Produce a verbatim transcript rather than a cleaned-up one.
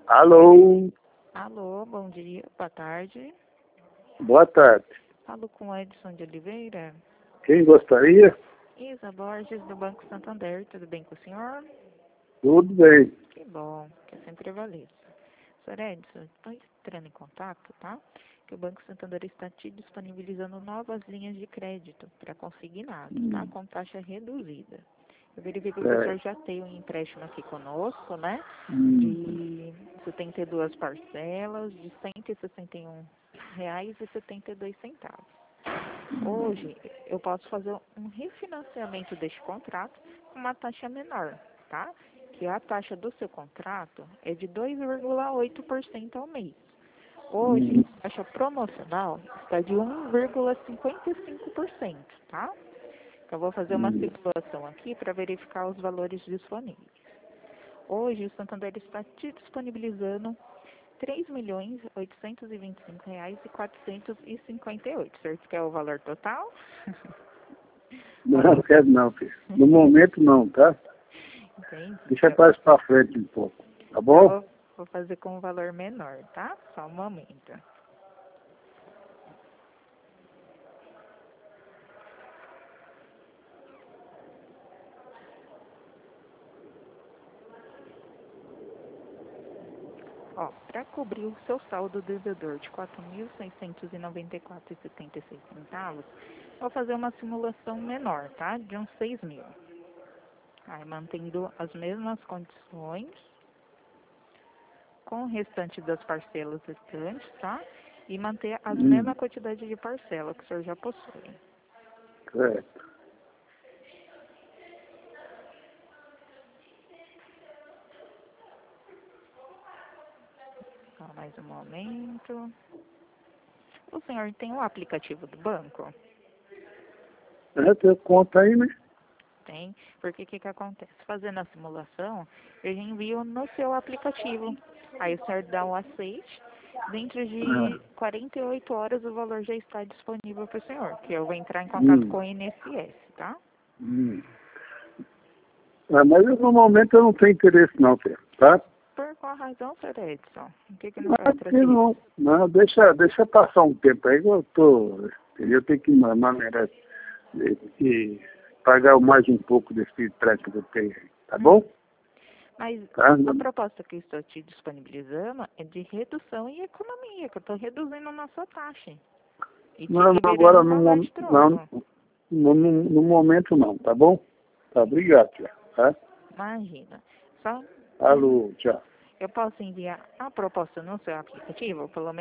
Alô, Alô, bom dia, boa tarde. boa tarde. Falo com Edson de Oliveira. Quem gostaria? Isa Borges, do Banco Santander. Tudo bem com o senhor? Tudo bem. Que bom, que eu sempre prevaleça. senhor Edson, estou entrando em contato, tá? Que o Banco Santander está te disponibilizando novas linhas de crédito para consignado, tá? Com taxa reduzida. Eu verifico que o senhor É. já tem um empréstimo aqui conosco, né? Hum, De setenta e duas parcelas, de cento e sessenta e um reais e setenta e dois centavos. Hoje, eu posso fazer um refinanciamento deste contrato com uma taxa menor, tá? Que a taxa do seu contrato é de dois vírgula oito por cento ao mês. Hoje, hum, a taxa promocional está de um vírgula cinquenta e cinco por cento, tá? Eu vou fazer uma hum. simulação aqui para verificar os valores disponíveis. Hoje, o Santander está te disponibilizando três milhões oitocentos e vinte e cinco reais e quatrocentos e cinquenta e oito. O senhor quer o valor total? Não, quero não, filho. No momento não, tá? Entendi. Deixa Eu, mais pra frente um pouco, tá eu bom? vou, vou fazer com um valor menor, tá? Só um momento. Ó, para cobrir o seu saldo devedor de quatro mil seiscentos e noventa e quatro reais e setenta e seis centavos, vou fazer uma simulação menor, tá? De uns seis mil. Aí, mantendo as mesmas condições, com o restante das parcelas restantes, tá? E manter a Hum, mesma quantidade de parcela que o senhor já possui. certo. Só mais um momento. O senhor tem o aplicativo do banco? É, tem conta aí, né? Tem, porque o que que acontece? Fazendo a simulação, eu já envio no seu aplicativo. Aí o senhor dá o aceite, dentro Ah, de quarenta e oito horas o valor já está disponível para o senhor, que eu vou entrar em contato hum, com o I N S S, tá? hum. Ah, mas eu, no momento eu não tenho interesse não, filho, tá? Por qual razão, senhor Edson? O que que não foi Mas que atrativo? não, não, deixa, deixa passar um tempo aí, eu tô, eu tenho que ma- maneira de, de pagar mais um pouco desse empréstimo que eu tenho aí, tá Hum. bom? Mas Tá? a proposta que eu estou te disponibilizando é de redução e economia, que eu estou reduzindo a nossa taxa. E te Não, não, liberando agora um no, valor mom- de não, troco. no, no, no momento não, tá bom? Tá, obrigado, tia. Tá? Imagina. Só hum, Alô, tchau. eu posso enviar a proposta no seu aplicativo, pelo menos.